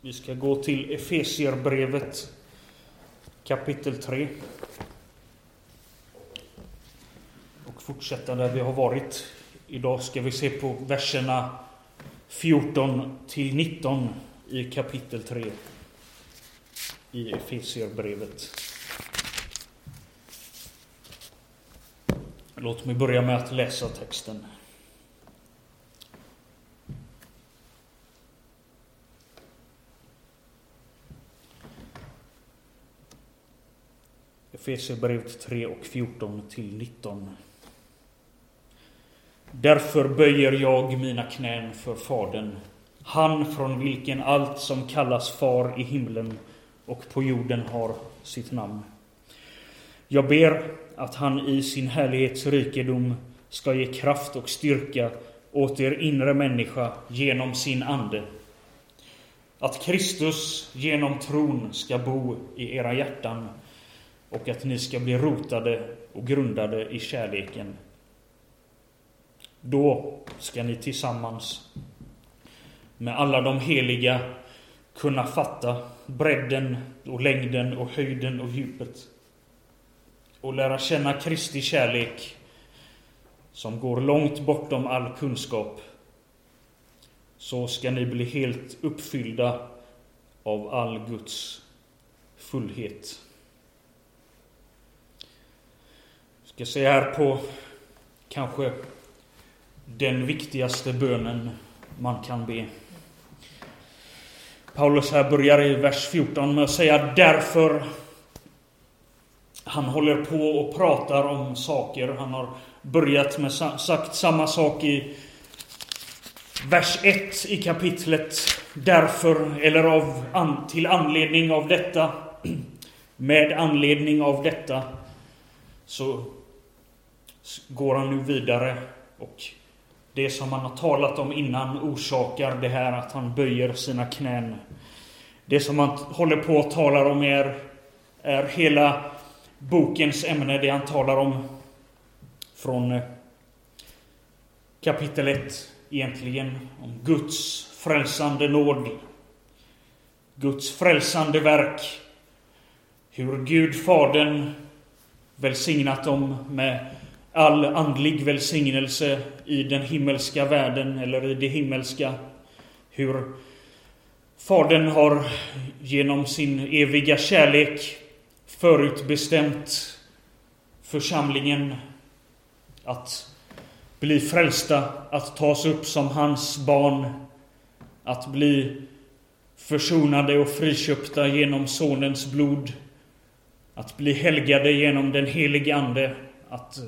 Vi ska gå till Efesierbrevet kapitel 3 och fortsätta där vi har varit. Idag ska vi se på verserna 14 till 19 i kapitel 3 i Efesierbrevet. Låt mig börja med att läsa texten. Efesierbrevet 3 och 14 till 19. Därför böjer jag mina knän för Fadern, han från vilken allt som kallas far i himlen och på jorden har sitt namn. Jag ber att han i sin härlighetsrikedom ska ge kraft och styrka åt er inre människa genom sin ande. Att Kristus genom tron ska bo i era hjärtan och att ni ska bli rotade och grundade i kärleken. Då ska ni tillsammans med alla de heliga kunna fatta bredden och längden och höjden och djupet och lära känna Kristi kärlek som går långt bortom all kunskap. Så ska ni bli helt uppfyllda av all Guds fullhet. Jag ska se här på kanske den viktigaste bönen man kan be. Paulus här börjar i vers 14 med att säga därför. Han håller på och pratar om saker. Han har börjat med sagt samma sak i vers 1 i kapitlet. Därför, eller till anledning av detta. Med anledning av detta så går han nu vidare, och det som han har talat om innan orsakar det här att han böjer sina knän. Det som han håller på att tala om är hela bokens ämne, det han talar om från kapitel 1 egentligen, om Guds frälsande nåd, Guds frälsande verk, hur Gud Fadern välsignat dem med all andlig välsignelse i den himmelska världen eller i det himmelska. Hur Fadern har genom sin eviga kärlek förutbestämt församlingen att bli frälsta, att tas upp som hans barn, att bli försonade och friköpta genom sonens blod, att bli helgade genom den helige ande, att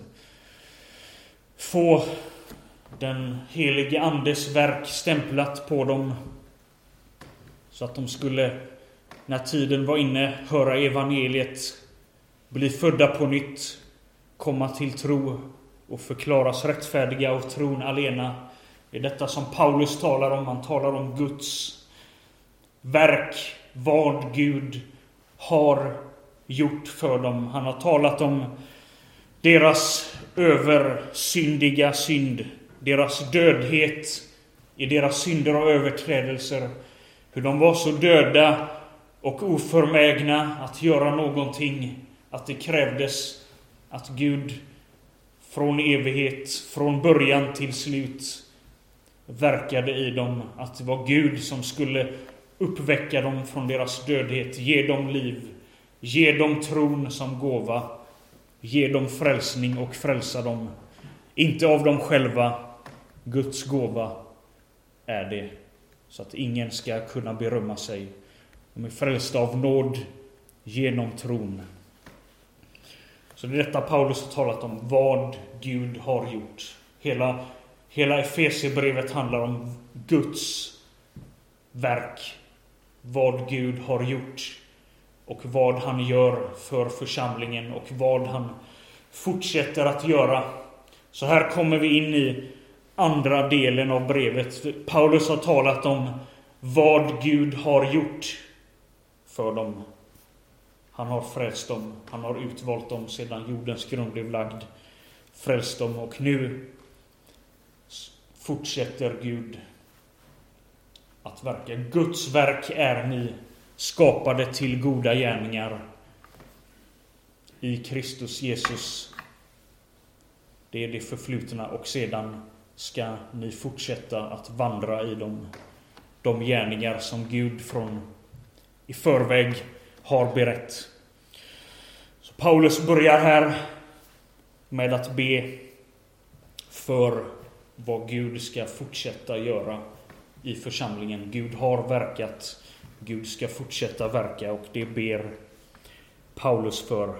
få den helige andes verk stämplat på dem så att de skulle, när tiden var inne, höra evangeliet, bli födda på nytt, komma till tro och förklaras rättfärdiga av tron alena. Det är detta som Paulus talar om. Han talar om Guds verk, vad Gud har gjort för dem. Han har talat om deras översyndiga synd, deras dödhet i deras synder och överträdelser, hur de var så döda och oförmägna att göra någonting, att det krävdes att Gud från evighet, från början till slut verkade i dem, att det var Gud som skulle uppväcka dem från deras dödhet, ge dem liv, ge dem tron som gåva, ge dem frälsning och frälsa dem. Inte av dem själva, Guds gåva är det, så att ingen ska kunna berömma sig. De är frälsta av nåd genom tron. Så det är detta Paulus har talat om, vad Gud har gjort. Hela Efesierbrevet handlar om Guds verk, vad Gud har gjort och vad han gör för församlingen och vad han fortsätter att göra. Så här kommer vi in i andra delen av brevet. Paulus har talat om vad Gud har gjort för dem. Han har frälst dem. Han har utvalt dem sedan jordens grund blev lagd. Frälst dem, och nu fortsätter Gud att verka. Guds verk är ni, skapade till goda gärningar i Kristus Jesus. Det är det förflutna, och sedan ska ni fortsätta att vandra i de gärningar som Gud i förväg har berett. Så Paulus börjar här med att be för vad Gud ska fortsätta göra i församlingen. Gud har verkat, Gud ska fortsätta verka, och det ber Paulus för.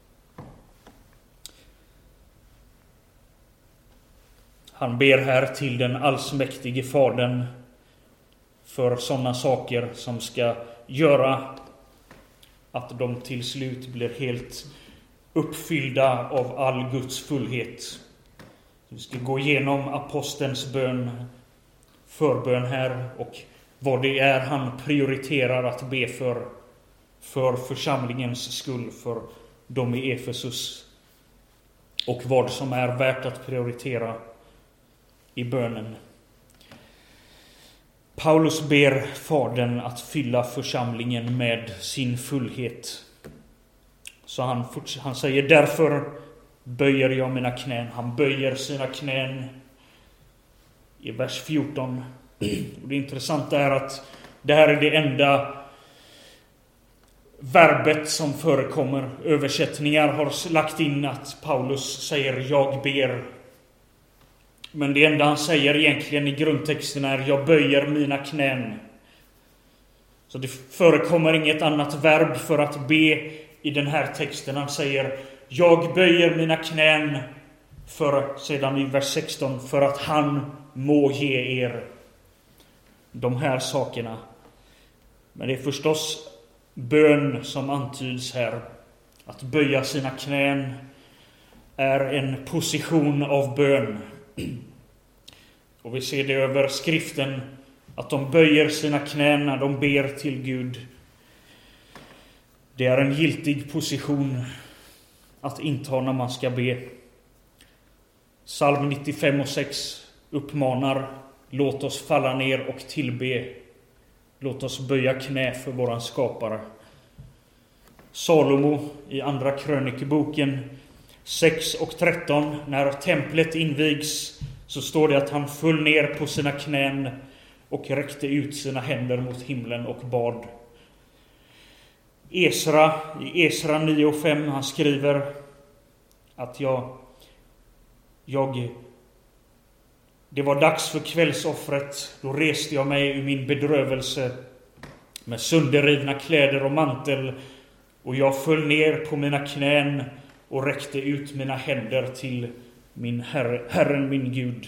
Han ber här till den allsmäktige Fadern för sådana saker som ska göra att de till slut blir helt uppfyllda av all Guds fullhet. Vi ska gå igenom apostelns förbön här, och vad det är han prioriterar att be för församlingens skull, för dem i Efesus, och vad som är värt att prioritera i bönen. Paulus ber Fadern att fylla församlingen med sin fullhet. Så han säger, därför böjer jag mina knän. Han böjer sina knän i vers 14. Och det intressanta är att det här är det enda verbet som förekommer. Översättningar har lagt in att Paulus säger jag ber. Men det enda han säger egentligen i grundtexten är jag böjer mina knän. Så det förekommer inget annat verb för att be i den här texten. Han säger jag böjer mina knän sedan i vers 16 för att han må ge er de här sakerna. Men det är förstås bön som antyds här. Att böja sina knän är en position av bön. Och vi ser det över skriften att de böjer sina knän när de ber till Gud. Det är en giltig position att inta när man ska be. Psalm 95:6 uppmanar låt oss falla ner och tillbe. Låt oss böja knä för våran skapare. Salomo i andra krönikeboken 6:13, när templet invigs, så står det att han föll ner på sina knän och räckte ut sina händer mot himlen och bad. Esra 9:5, han skriver att det var dags för kvällsoffret. Då reste jag mig ur min bedrövelse med sönderrivna kläder och mantel, och jag föll ner på mina knän och räckte ut mina händer till min Herren min Gud.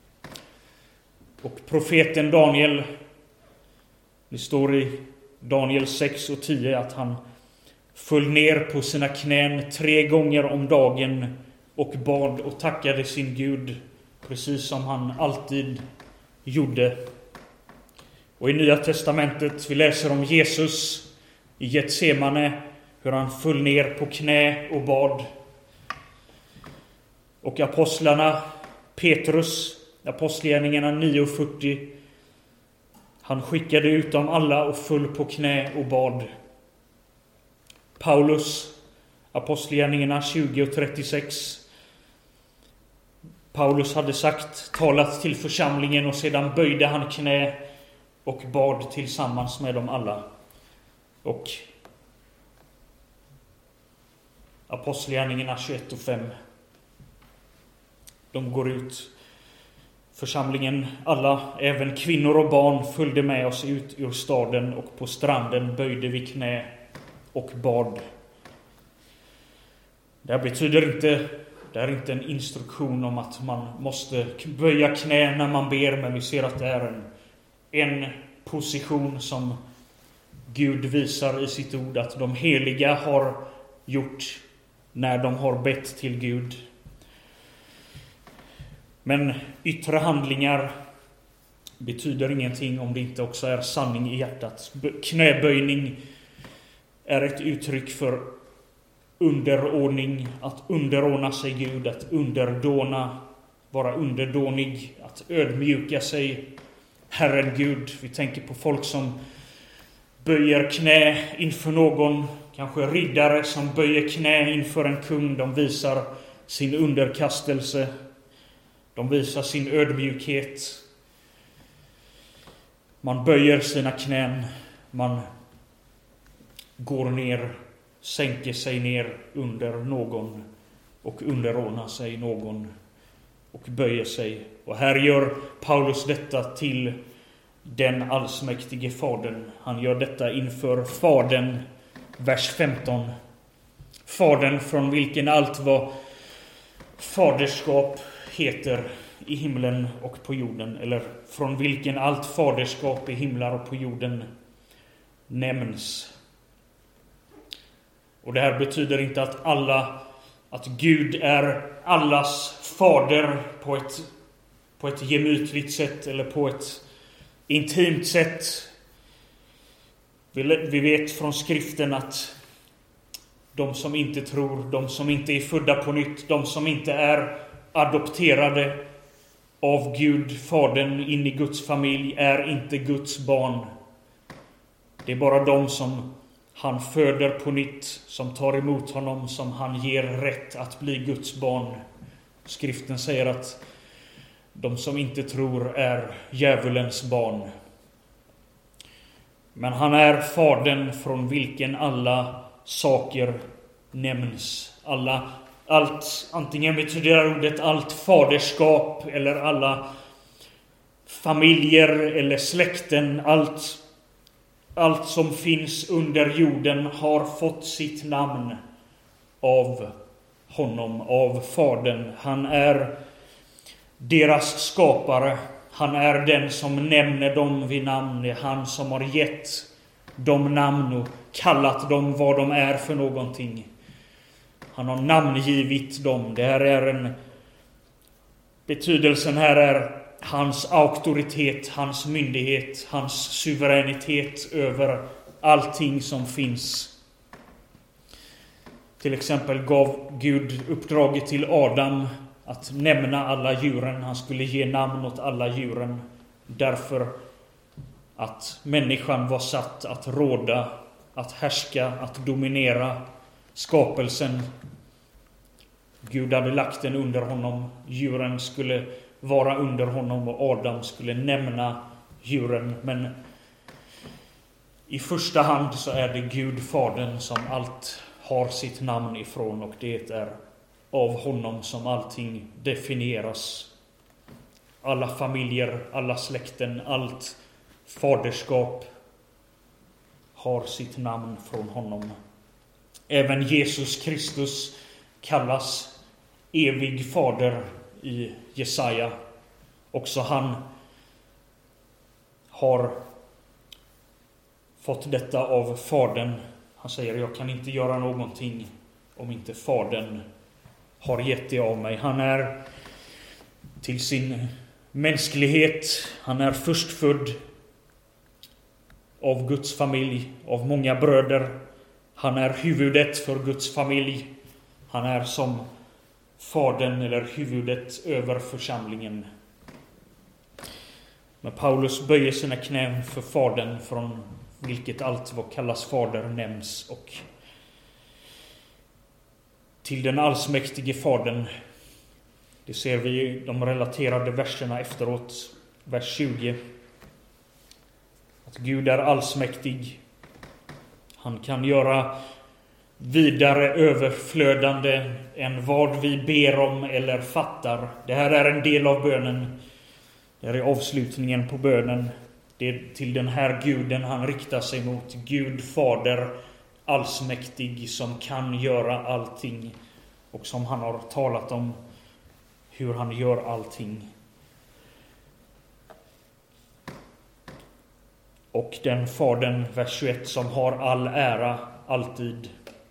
Och profeten Daniel, det står i Daniel 6:10 att han föll ner på sina knän 3 gånger om dagen och bad och tackade sin Gud, precis som han alltid gjorde. Och i Nya testamentet vi läser om Jesus i Getsemane, hur han föll ner på knä och bad. Och apostlarna, Petrus, apostlagärningarna 9:40, han skickade ut dem alla och föll på knä och bad. Paulus, apostlagärningarna 20:36, Paulus hade talat till församlingen, och sedan böjde han knä och bad tillsammans med dem alla. Och apostlagärningarna 21:5, de går ut. Församlingen, alla, även kvinnor och barn, följde med oss ut ur staden, och på stranden böjde vi knä och bad. Det är inte en instruktion om att man måste böja knä när man ber, men vi ser att det är en position som Gud visar i sitt ord att de heliga har gjort när de har bett till Gud. Men yttre handlingar betyder ingenting om det inte också är sanning i hjärtat. Knäböjning är ett uttryck för underordning, att underordna sig Gud, att underdåna, vara underdånig, att ödmjuka sig Herren Gud. Vi tänker på folk som böjer knä inför någon, kanske riddare som böjer knä inför en kung. De visar sin underkastelse. De visar sin ödmjukhet. Man böjer sina knän. Man går ner, sänker sig ner under någon och underordnar sig någon och böjer sig. Och här gör Paulus detta till den allsmäktige Fadern. Han gör detta inför Fadern, vers 15. Fadern från vilken allt vad faderskap heter i himlen och på jorden, eller från vilken allt faderskap i himlar och på jorden nämns. Och det här betyder inte att Gud är allas fader på ett gemytligt sätt eller på ett intimt sätt. Vi vet från skriften att de som inte tror, de som inte är födda på nytt, de som inte är adopterade av Gud, Fadern, in i Guds familj, är inte Guds barn. Det är bara de som han föder på nytt, som tar emot honom, som han ger rätt att bli Guds barn. Skriften säger att de som inte tror är djävulens barn. Men han är Fadern från vilken alla saker nämns. Allt, antingen betyder ordet allt faderskap eller alla familjer eller släkten, allt som finns under jorden har fått sitt namn av honom, av Fadern. Han är deras skapare. Han är den som nämner dem vid namn. Det är han som har gett dem namn och kallat dem vad de är för någonting. Han har namngivit dem. Det här är betydelsen här är hans auktoritet, hans myndighet, hans suveränitet över allting som finns. Till exempel gav Gud uppdraget till Adam att nämna alla djuren. Han skulle ge namn åt alla djuren. Därför att människan var satt att råda, att härska, att dominera skapelsen. Gud hade lagt den under honom. Djuren skulle vara under honom och Adam skulle nämna djuren. Men i första hand så är det Gud, Fadern, som allt har sitt namn ifrån, och det är av honom som allting definieras. Alla familjer, alla släkten, allt faderskap har sitt namn från honom. Även Jesus Kristus kallas evig fader i Jesaja. Också han har fått detta av Fadern. Han säger: jag kan inte göra någonting om inte Fadern har gett det av mig. Han är till sin mänsklighet, han är förstfödd av Guds familj, av många bröder. Han är huvudet för Guds familj. Han är som Fadern eller huvudet över församlingen. Men Paulus böjer sina knän för Fadern från vilket allt vad kallas fader nämns, och till den allsmäktige Fadern. Det ser vi i de relaterade verserna efteråt, vers 20. Att Gud är allsmäktig. Han kan göra vidare överflödande än vad vi ber om eller fattar. Det här är en del av bönen. Det är avslutningen på bönen. Det är till den här guden han riktar sig mot. Gud Fader allsmäktig, som kan göra allting, och som han har talat om hur han gör allting. Och den Fadern, vers 21, som har all ära alltid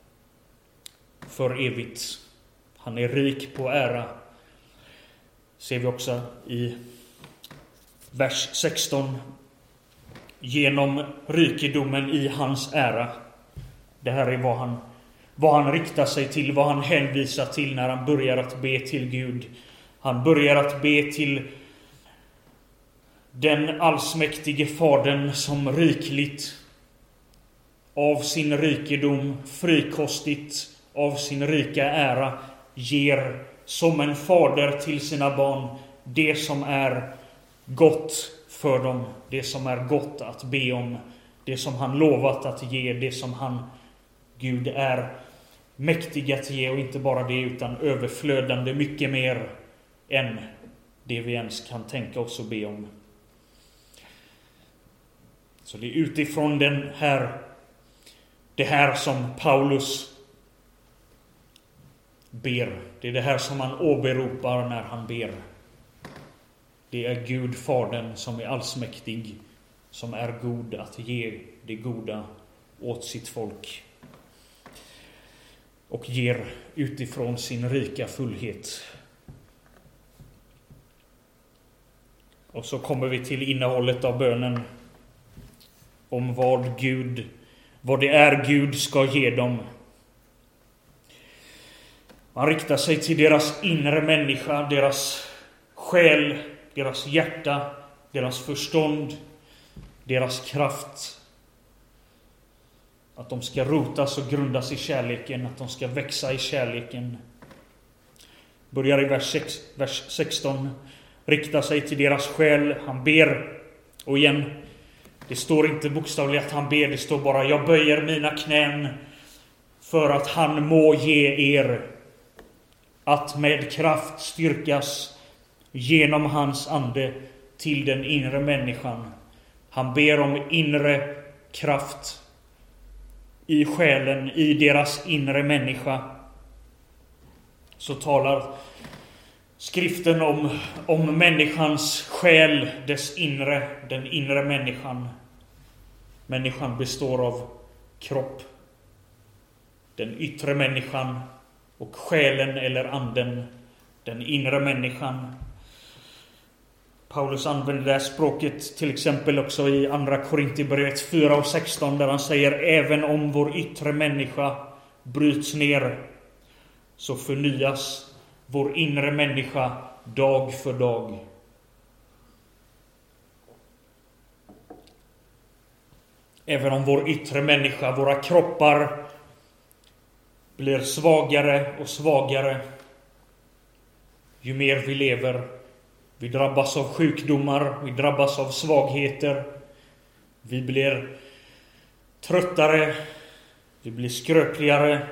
för evigt. Han är rik på ära. Ser vi också i vers 16. Genom rikedomen i hans ära. Det här är vad han riktar sig till, vad han hänvisar till när han börjar att be till Gud. Han börjar att be till den allsmäktige Fadern som rikligt av sin rikedom, frikostigt av sin rika ära, ger som en fader till sina barn det som är gott för dem, det som är gott att be om, det som han lovat att ge, det som han, Gud, är mäktig att ge, och inte bara det utan överflödande mycket mer än det vi ens kan tänka oss och be om. Så det är utifrån det här som Paulus ber. Det är det här som han åberopar när han ber. Det är Gud Fadern som är allsmäktig, som är god att ge det goda åt sitt folk. Och ger utifrån sin rika fullhet. Och så kommer vi till innehållet av bönen. Om vad det är Gud ska ge dem. Man riktar sig till deras inre människa, deras själ, deras hjärta, deras förstånd, deras kraft. Att de ska rotas och grundas i kärleken, att de ska växa i kärleken. Börjar i vers 16. Riktar sig till deras själ, han ber. Och igen, det står inte bokstavligt att han ber, det står bara: jag böjer mina knän för att han må ge er att med kraft styrkas genom hans ande till den inre människan. Han ber om inre kraft i själen, i deras inre människa. Så talar skriften om människans själ, dess inre, den inre människan. Människan består av kropp, den yttre människan, och själen eller anden, den inre människan. Paulus använder det här språket till exempel också i andra Korinthierbrevet 4:16, där han säger: även om vår yttre människa bryts ner, så förnyas vår inre människa dag för dag. Även om vår yttre människa, våra kroppar, blir svagare och svagare ju mer vi lever. Vi drabbas av sjukdomar, vi drabbas av svagheter. Vi blir tröttare, vi blir skröpligare.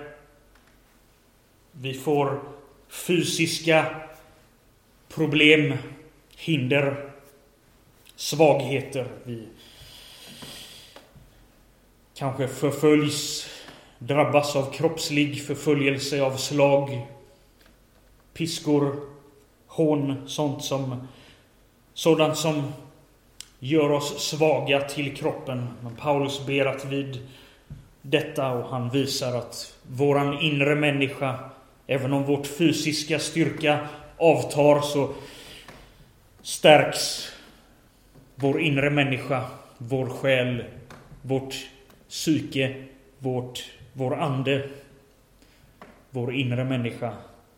Vi får fysiska problem, hinder, svagheter. Vi kanske förföljs, drabbas av kroppslig förföljelse, av slag, piskor, hån, sådant som gör oss svaga till kroppen. Men Paulus ber att vid detta, och han visar att våran inre människa, även om vårt fysiska styrka avtar, så stärks vår inre människa, vår själ, vårt psyke, vår ande, vår inre människa.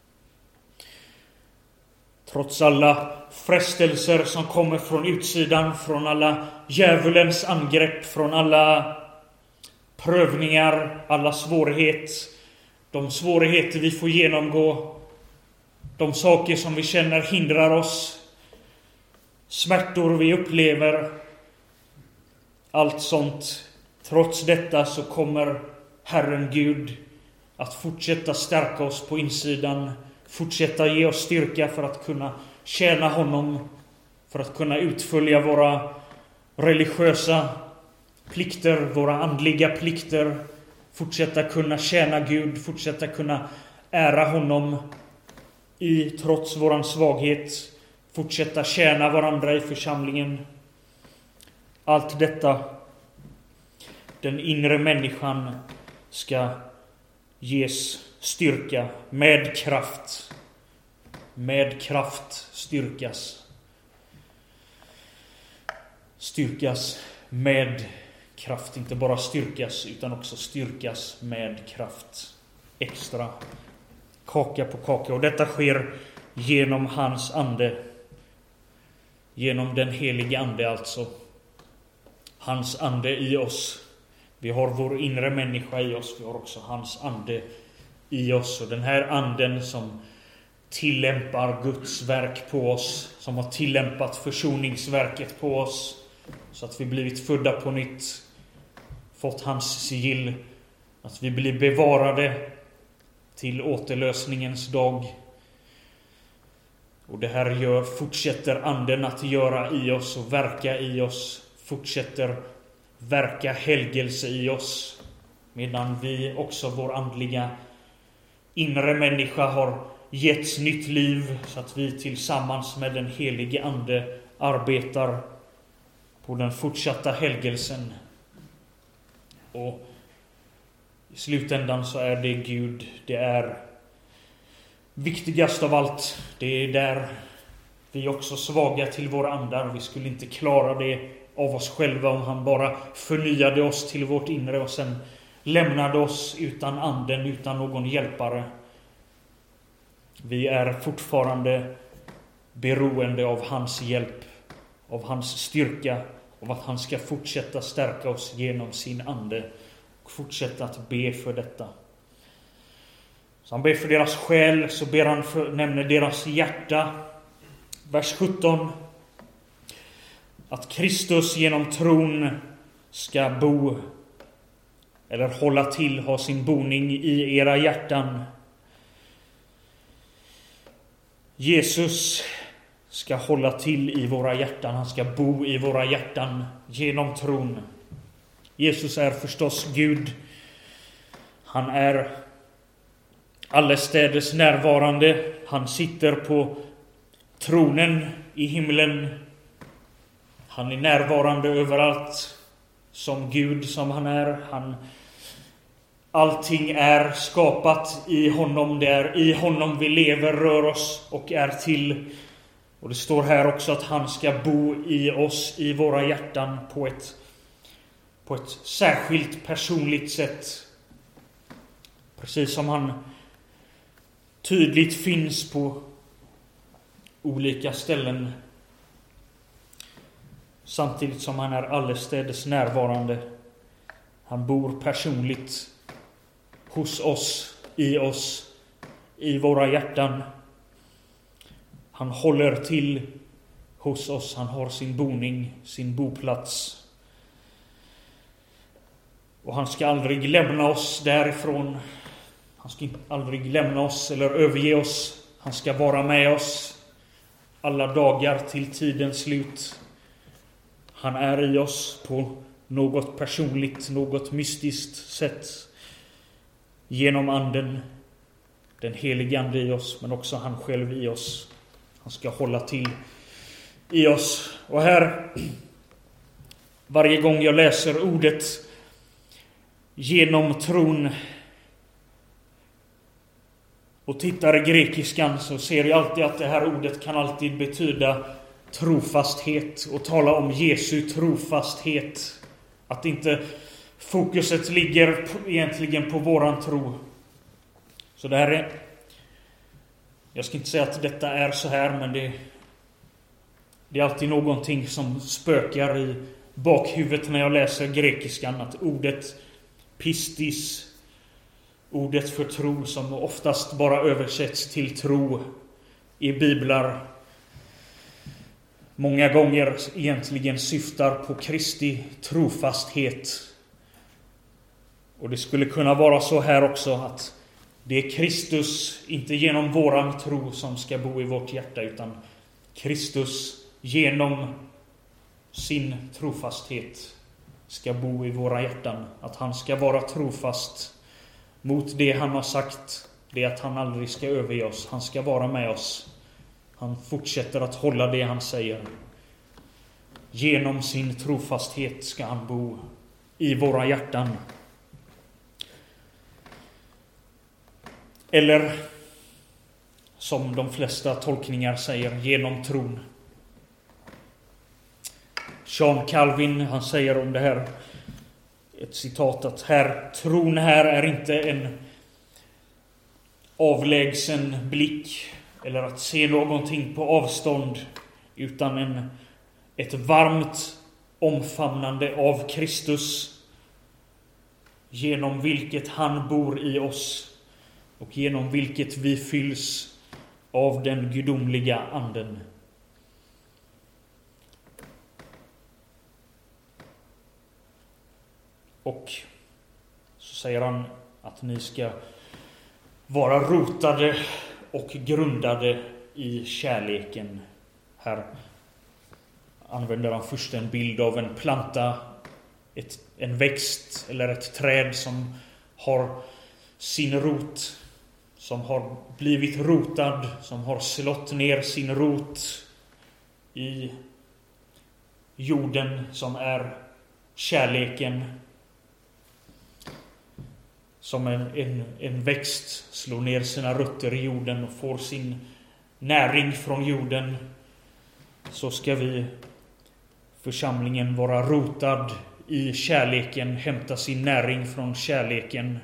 Trots alla frestelser som kommer från utsidan, från alla djävulens angrepp, från alla prövningar, alla de svårigheter vi får genomgå, de saker som vi känner hindrar oss, smärtor vi upplever, allt sånt. Trots detta så kommer Herren Gud att fortsätta stärka oss på insidan, fortsätta ge oss styrka för att kunna tjäna honom, för att kunna utfölja våra religiösa plikter, våra andliga plikter, fortsätta kunna tjäna Gud, fortsätta kunna ära honom trots våran svaghet, fortsätta tjäna varandra i församlingen. Allt detta, den inre människan ska ges styrka, med kraft styrkas med kraft, inte bara styrkas utan också styrkas med kraft, extra, kaka på kaka. Och detta sker genom hans ande. genom den helige ande, alltså hans ande i oss. Vi har vår inre människa i oss, vi har också hans ande i oss. Och den här anden som tillämpar Guds verk på oss, som har tillämpat försoningsverket på oss, så att vi blivit födda på nytt, fått hans sigill, att vi blir bevarade till återlösningens dag. Och det här fortsätter anden att göra i oss och verka i oss, fortsätter verka helgelse i oss, medan vi också, vår andliga inre människa, har getts nytt liv, så att vi tillsammans med den helige ande arbetar på den fortsatta helgelsen. Och i slutändan så är det Gud, det är viktigast av allt. Det är där vi också svaga till våra andar. Vi skulle inte klara det av oss själva om han bara förnyade oss till vårt inre och sen lämnade oss utan anden, utan någon hjälpare. Vi är fortfarande beroende av hans hjälp, av hans styrka, av att han ska fortsätta stärka oss genom sin ande och fortsätta att be för detta. Så han ber för deras själ, så ber han nämner deras hjärta. Vers 17. Att Kristus genom tron ska bo, eller hålla till, ha sin boning i era hjärtan. Jesus ska hålla till i våra hjärtan. Han ska bo i våra hjärtan genom tron. Jesus är förstås Gud. Han är allestädes närvarande. Han sitter på tronen i himlen. Han är närvarande överallt som Gud som han är. Allting är skapat i honom. Det är i honom vi lever, rör oss och är till. Och det står här också att han ska bo i oss, i våra hjärtan, på ett särskilt personligt sätt. Precis som han tydligt finns på olika ställen, samtidigt som han är allestädes närvarande. Han bor personligt hos oss, i våra hjärtan. Han håller till hos oss. Han har sin boning, sin boplats. Och han ska aldrig lämna oss därifrån. Han ska aldrig lämna oss eller överge oss. Han ska vara med oss alla dagar till tidens slut. Han är i oss på något personligt, något mystiskt sätt. Genom anden, den helige ande i oss, men också han själv i oss. Han ska hålla till i oss. Och här, varje gång jag läser ordet genom tron och tittar i grekiskan, så ser jag alltid att det här ordet kan alltid betyda trofasthet och tala om Jesu trofasthet. Att inte fokuset ligger egentligen på våran tro. Så det här är, jag ska inte säga att detta är så här, men det är alltid någonting som spökar i bakhuvudet när jag läser grekiskan. Att ordet pistis, ordet för tro, som oftast bara översätts till tro i biblar, många gånger egentligen syftar på Kristi trofasthet. Och det skulle kunna vara så här också, att det är Kristus, inte genom våran tro, som ska bo i vårt hjärta, utan Kristus genom sin trofasthet ska bo i våra hjärtan. Att han ska vara trofast mot det han har sagt, det att han aldrig ska överge oss. Han ska vara med oss. Han fortsätter att hålla det han säger. Genom sin trofasthet ska han bo i våra hjärtan. Eller som de flesta tolkningar säger, genom tron. John Calvin, han säger om det här, ett citat, att tron här är inte en avlägsen blick eller att se någonting på avstånd, utan en ett varmt omfamnande av Kristus, genom vilket han bor i oss och genom vilket vi fylls av den gudomliga anden. Och så säger han att ni ska vara rotade och grundade i kärleken. Här använder han först en bild av en planta, en växt eller ett träd som har sin rot, som har blivit rotad, som har slått ner sin rot i jorden som är kärleken. Som en växt slår ner sina rötter i jorden och får sin näring från jorden, så ska vi, församlingen, vara rotad i kärleken, hämta sin näring från kärleken.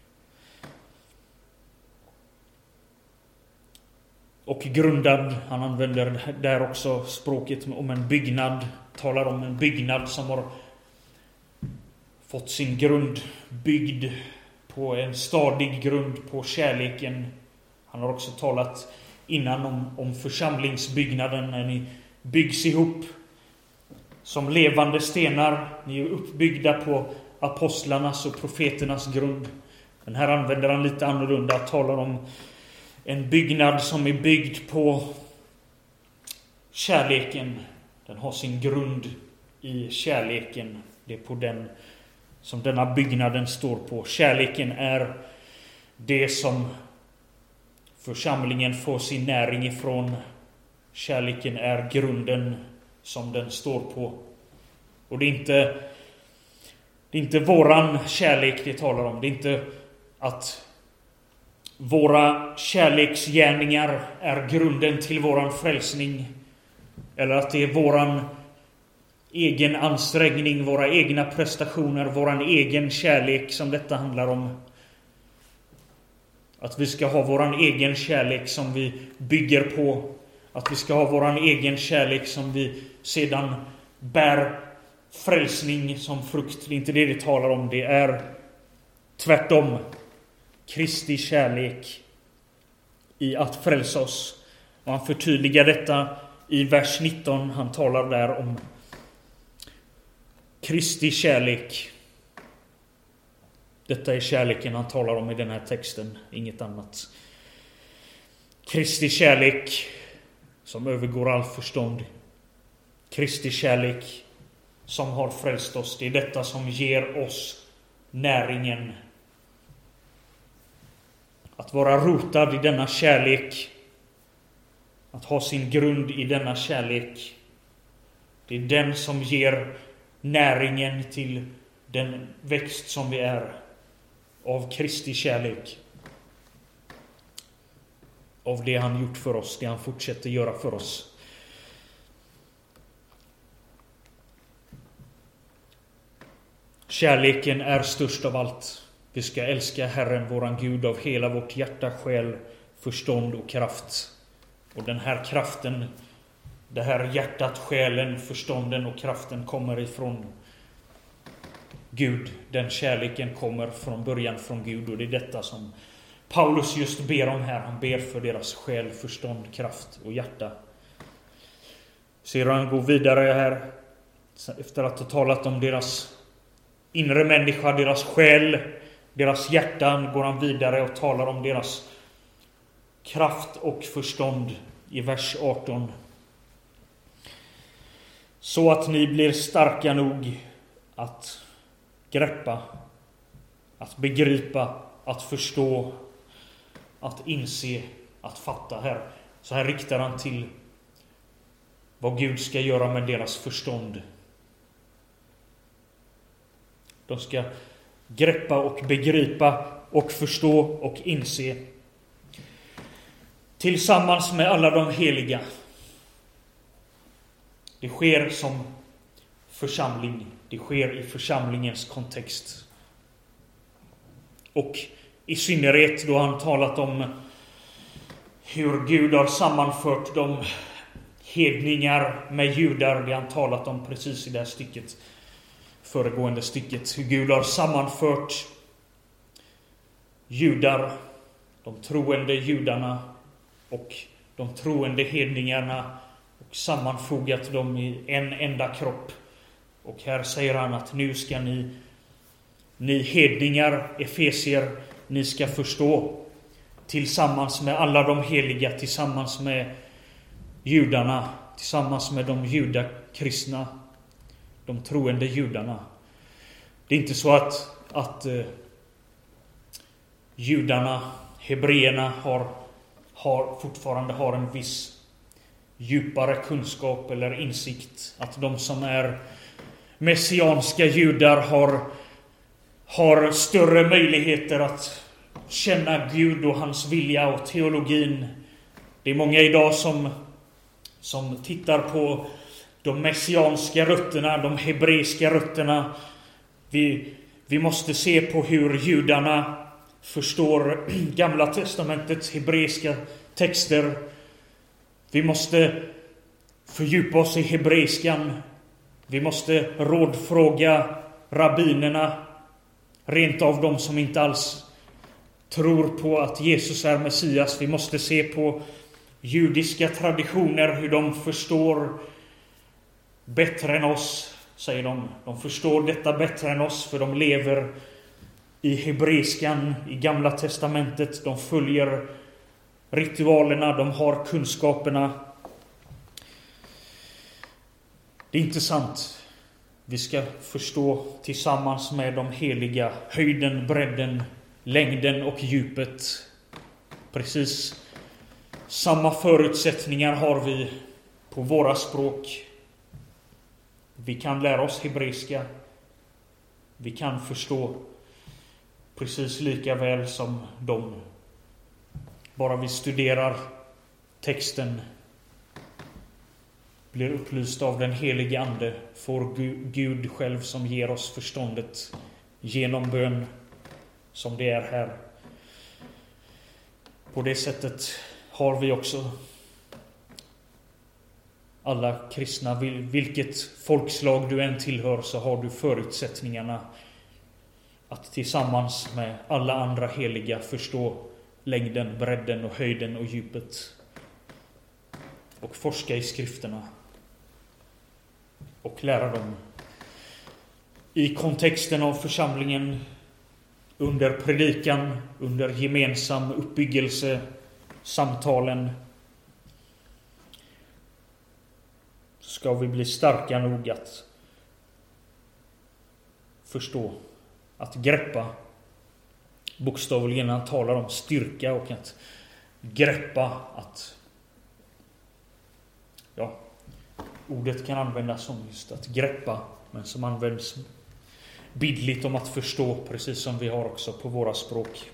Och grundad, han använder där också språket om en byggnad, talar om en byggnad som har fått sin grund byggd på en stadig grund på kärleken. Han har också talat innan om församlingsbyggnaden, när ni byggs ihop som levande stenar. Ni är uppbyggda på apostlarnas och profeternas grund. Men här använder han lite annorlunda, talar om en byggnad som är byggd på kärleken. Den har sin grund i kärleken. Det är på den som denna byggnaden står på. Kärleken är det som församlingen får sin näring ifrån. Kärleken är grunden som den står på. Och det är inte våran kärlek det talar om. Det är inte att våra kärleksgärningar är grunden till våran frälsning, eller att det är våran egen ansträngning, våra egna prestationer, våran egen kärlek som detta handlar om. Att vi ska ha våran egen kärlek som vi bygger på. Att vi ska ha våran egen kärlek som vi sedan bär frälsning som frukt. Det är inte det talar om. Det är tvärtom Kristi kärlek i att frälsa oss. Och han förtydligar detta i vers 19. Han talar där om Kristi kärlek. Detta är kärleken han talar om i den här texten, inget annat. Kristi kärlek som övergår all förstånd. Kristi kärlek som har frälst oss. Det är detta som ger oss näringen. Att vara rotad i denna kärlek. Att ha sin grund i denna kärlek. Det är den som ger näringen till den växt som vi är av Kristi kärlek. Av det han gjort för oss, det han fortsätter göra för oss. Kärleken är störst av allt. Vi ska älska Herren, våran Gud, av hela vårt hjärta, själ, förstånd och kraft. Och den här kraften, det här hjärtat, själen, förstånden och kraften kommer ifrån Gud. Den kärleken kommer från början från Gud, och det är detta som Paulus just ber om här. Han ber för deras själ, förstånd, kraft och hjärta. Ser han gå vidare här efter att ha talat om deras inre människa, deras själ, deras hjärtan, går han vidare och talar om deras kraft och förstånd i vers 18. Så att ni blir starka nog att greppa, att begripa, att förstå, att inse, att fatta. Här. Så här riktar han till vad Gud ska göra med deras förstånd. De ska greppa och begripa och förstå och inse. Tillsammans med alla de heliga. Det sker som församling. Det sker i församlingens kontext. Och i synnerhet då han talat om hur Gud har sammanfört de hedningar med judar. Det han talat om precis i det här stycket, föregående stycket. Hur Gud har sammanfört judar, de troende judarna och de troende hedningarna och sammanfogat dem i en enda kropp. Och här säger han att nu ska ni hedningar, efesier, ni ska förstå tillsammans med alla de heliga, tillsammans med judarna, tillsammans med de judakristna, de troende judarna. Det är inte så att judarna, hebreerna fortfarande har en viss djupare kunskap eller insikt. Att de som är messianska judar har större möjligheter att känna Gud och hans vilja och teologin. Det är många idag som tittar på de messianska rötterna, de hebreiska rötterna. Vi måste se på hur judarna förstår Gamla testamentets hebreiska texter. Vi måste fördjupa oss i hebreiskan. Vi måste rådfråga rabbinerna, rent av de som inte alls tror på att Jesus är Messias. Vi måste se på judiska traditioner, hur de förstår bättre än oss, säger de. De förstår detta bättre än oss, för de lever i hebreiskan, i Gamla testamentet. De följer ritualerna, de har kunskaperna. Det är intressant. Vi ska förstå tillsammans med de heliga höjden, bredden, längden och djupet. Precis samma förutsättningar har vi på våra språk. Vi kan lära oss hebreiska. Vi kan förstå precis lika väl som de. Bara vi studerar texten, blir upplyst av den helige Ande, får Gud själv som ger oss förståndet genom bön, som det är här. På det sättet har vi också alla kristna, vilket folkslag du än tillhör, så har du förutsättningarna att tillsammans med alla andra heliga förstå längden, bredden och höjden och djupet, och forska i skrifterna och lära dem i kontexten av församlingen, under predikan, under gemensam uppbyggelse, samtalen. Ska vi bli starka nog att förstå, att greppa, bokstavligen han talar om styrka och att greppa, att ordet kan användas som just att greppa, men som används bildligt om att förstå, precis som vi har också på våra språk.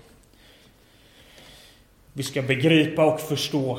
Vi ska begripa och förstå.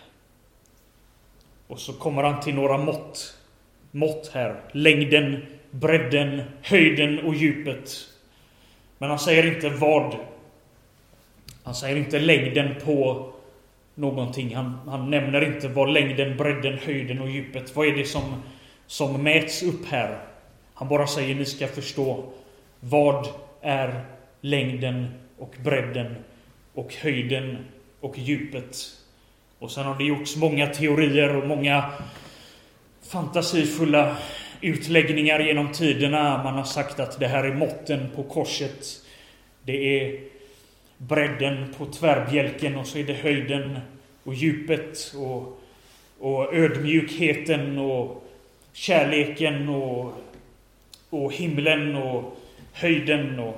Och så kommer han till några mått här. Längden, bredden, höjden och djupet. Men han säger inte vad. Han säger inte längden på någonting. Han nämner inte vad längden, bredden, höjden och djupet. Vad är det som mäts upp här? Han bara säger ni ska förstå vad är längden och bredden och höjden och djupet. Och sen har det gjorts många teorier och många fantasifulla utläggningar genom tiderna. Man har sagt att det här är måtten på korset. Det är bredden på tvärbjälken, och så är det höjden och djupet och ödmjukheten och kärleken och himlen och höjden och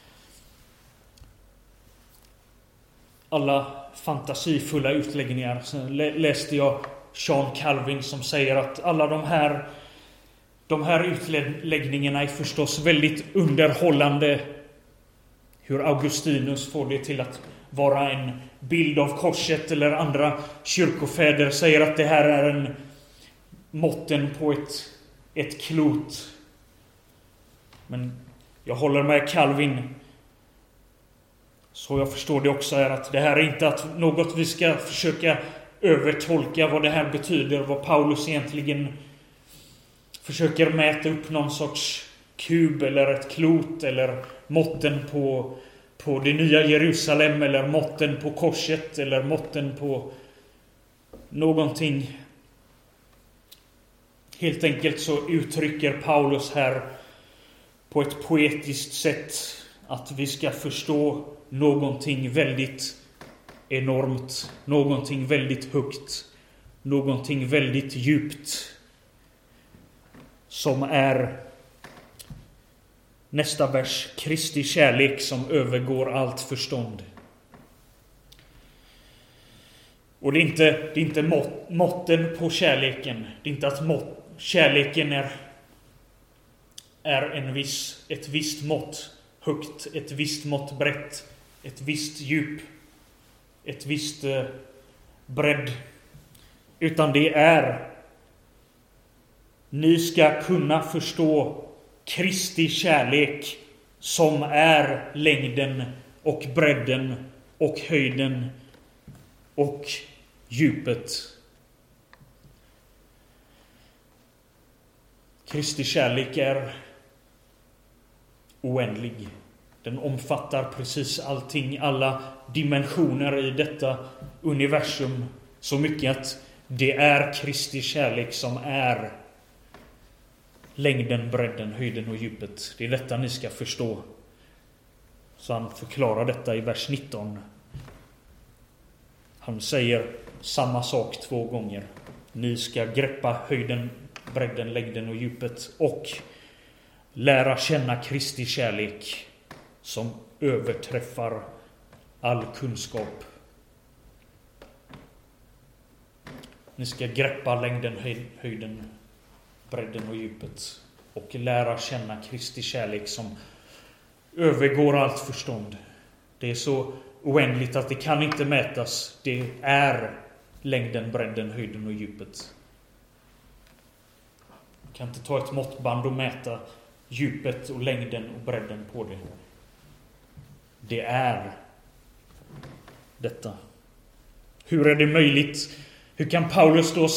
alla fantasifulla utläggningar. Sen läste jag John Calvin som säger att alla de här utläggningarna är förstås väldigt underhållande. Hur Augustinus får det till att vara en bild av korset, eller andra kyrkofäder säger att det här är en måtten på ett klot. Men jag håller med Calvin, så jag förstår det också, är att det här är inte att något vi ska försöka övertolka vad det här betyder, vad Paulus egentligen försöker mäta upp någon sorts kub eller ett klot eller måtten på det nya Jerusalem eller måtten på korset eller måtten på någonting. Helt enkelt så uttrycker Paulus här på ett poetiskt sätt att vi ska förstå någonting väldigt enormt, någonting väldigt högt, någonting väldigt djupt, som är nästa vers, Kristi kärlek som övergår allt förstånd. Och det är inte måtten på kärleken. Det är inte att kärleken är ett visst mått högt, ett visst mått brett, ett visst djup, ett visst bredd. Utan det är, ni ska kunna förstå Kristi kärlek som är längden och bredden och höjden och djupet. Kristi kärlek är oändlig. Den omfattar precis allting, alla dimensioner i detta universum. Så mycket att det är Kristi kärlek som är längden, bredden, höjden och djupet. Det är detta ni ska förstå. Så han förklarar detta i vers 19. Han säger samma sak 2 gånger. Ni ska greppa höjden, bredden, längden och djupet och lära känna Kristi kärlek som överträffar all kunskap. Ni ska greppa längden, höjden, bredden och djupet och lära känna Kristi kärlek som övergår allt förstånd. Det är så oändligt att det kan inte mätas. Det är längden, bredden, höjden och djupet. Man kan inte ta ett måttband och mäta djupet och längden och bredden på det. Det är detta. Hur är det möjligt? Hur kan Paulus då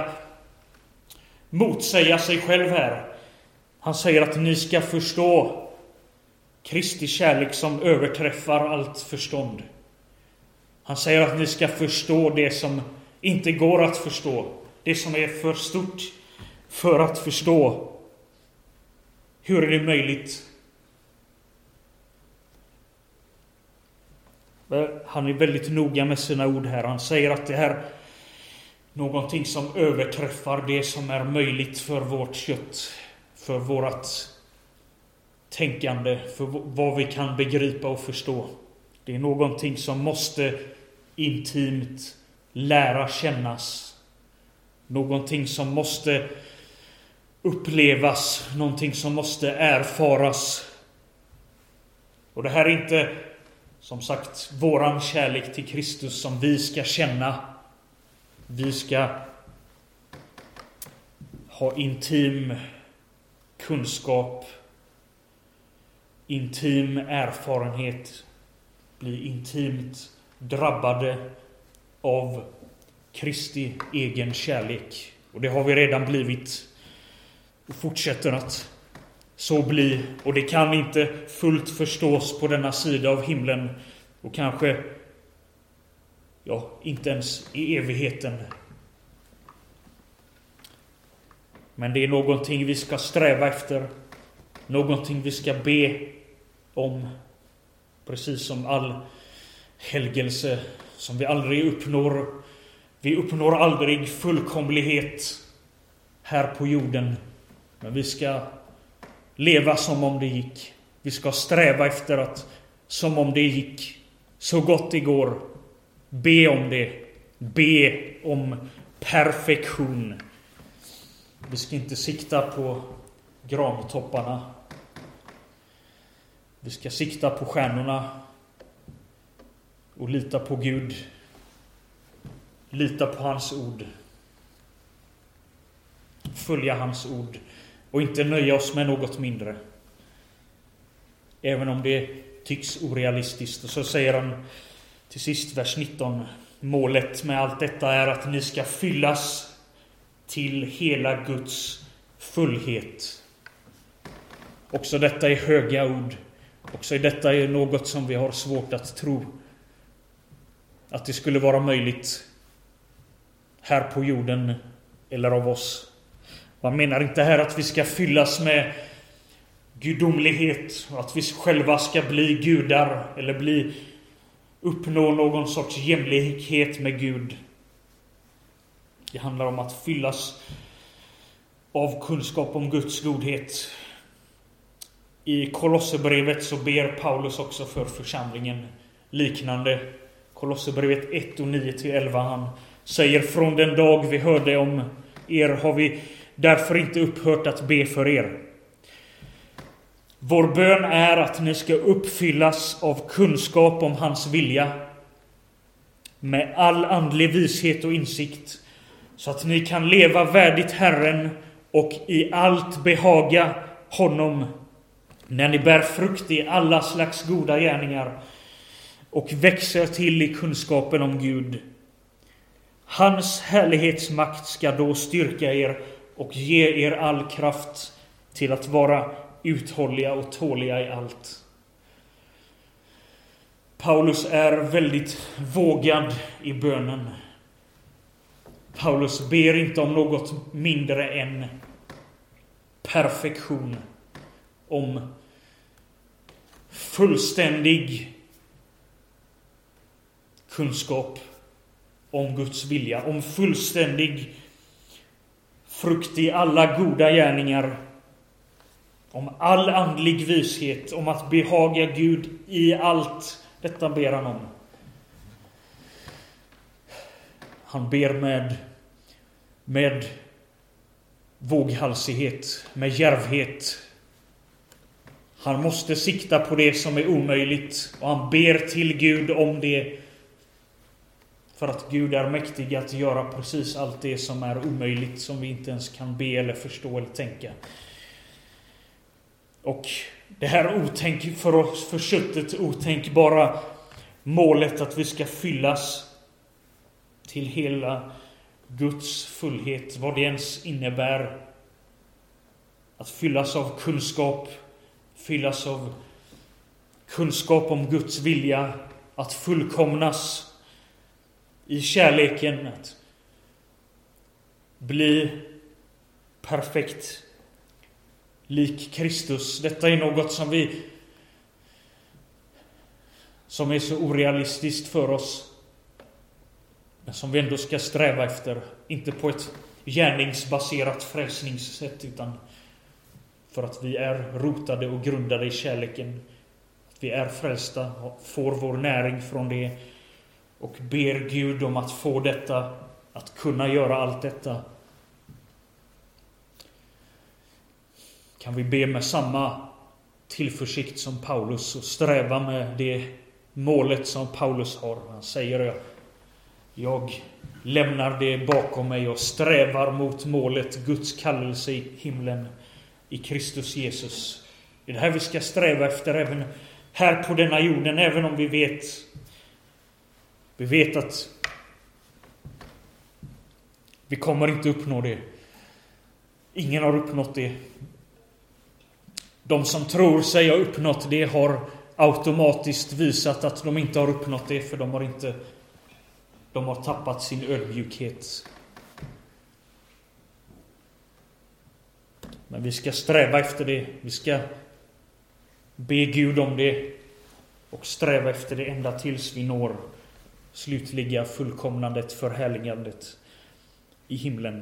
motsäga sig själv här? Han säger att ni ska förstå Kristi kärlek som överträffar allt förstånd. Han säger att ni ska förstå det som inte går att förstå. Det som är för stort för att förstå. Hur är det möjligt? Han är väldigt noga med sina ord här. Han säger att det här är någonting som överträffar det som är möjligt för vårt kött, för vårt tänkande, för vad vi kan begripa och förstå. Det är någonting som måste intimt lära kännas. Någonting som måste upplevas, någonting som måste erfaras. Och det här är inte, som sagt, våran kärlek till Kristus som vi ska känna. Vi ska ha intim kunskap, intim erfarenhet, bli intimt drabbade av Kristi egen kärlek. Och det har vi redan blivit och fortsätter att så bli. Och det kan inte fullt förstås på denna sida av himlen och kanske inte ens i evigheten. Men det är någonting vi ska sträva efter, någonting vi ska be om, precis som all helgelse som vi aldrig uppnår. Vi uppnår aldrig fullkomlighet här på jorden, men vi ska leva som om det gick. Vi ska sträva efter att, som om det gick, så gott det går, be om det. Be om perfektion. Vi ska inte sikta på grantopparna. Vi ska sikta på stjärnorna och lita på Gud. Lita på hans ord. Följa hans ord och inte nöja oss med något mindre. Även om det tycks orealistiskt. Och så säger han till sist, vers 19. målet med allt detta är att ni ska fyllas till hela Guds fullhet. Också detta är höga ord. Också detta är något som vi har svårt att tro att det skulle vara möjligt här på jorden eller av oss. Man menar inte här att vi ska fyllas med gudomlighet och att vi själva ska bli gudar eller uppnå någon sorts jämlikhet med Gud. Det handlar om att fyllas av kunskap om Guds godhet. I Kolosserbrevet så ber Paulus också för församlingen liknande. Kolosserbrevet 1 och 9-11, han säger: från den dag vi hörde om er har vi därför inte upphört att be för er. Vår bön är att ni ska uppfyllas av kunskap om hans vilja med all andlig vishet och insikt, så att ni kan leva värdigt Herren och i allt behaga honom, när ni bär frukt i alla slags goda gärningar och växer till i kunskapen om Gud. Hans härlighetsmakt ska då styrka er och ge er all kraft till att vara uthålliga och tåliga i allt. Paulus är väldigt vågad i bönen. Paulus ber inte om något mindre än perfektion, om fullständig kunskap om Guds vilja, om fullständig frukt i alla goda gärningar, om all andlig vishet, om att behaga Gud i allt. Detta ber han om. Han ber med våghalsighet, med djärvhet. Han måste sikta på det som är omöjligt, och han ber till Gud om det, för att Gud är mäktig att göra precis allt det som är omöjligt, som vi inte ens kan be eller förstå eller tänka. Och det här för oss förskjutet otänkbara målet att vi ska fyllas till hela Guds fullhet, vad det ens innebär, att fyllas av kunskap om Guds vilja, att fullkomnas i kärleken, att bli perfekt lik Kristus. Detta är något som är så orealistiskt för oss, men som vi ändå ska sträva efter. Inte på ett gärningsbaserat frälsningssätt, utan för att vi är rotade och grundade i kärleken. Att vi är frälsta och får vår näring från det, och ber Gud om att få detta, att kunna göra allt detta. Kan vi be med samma tillförsikt som Paulus och sträva med det målet som Paulus har. Han säger: jag lämnar det bakom mig och strävar mot målet, Guds kallelse i himlen i Kristus Jesus. Det är det här vi ska sträva efter även här på denna jorden, även om vi vet att vi kommer inte uppnå det. Ingen har uppnått det. De som tror sig ha uppnått det har automatiskt visat att de inte har uppnått det, för de har tappat sin ödmjukhet. Men vi ska sträva efter det. Vi ska be Gud om det och sträva efter det ända tills vi når slutliga fullkomnandet, förhärligandet i himlen.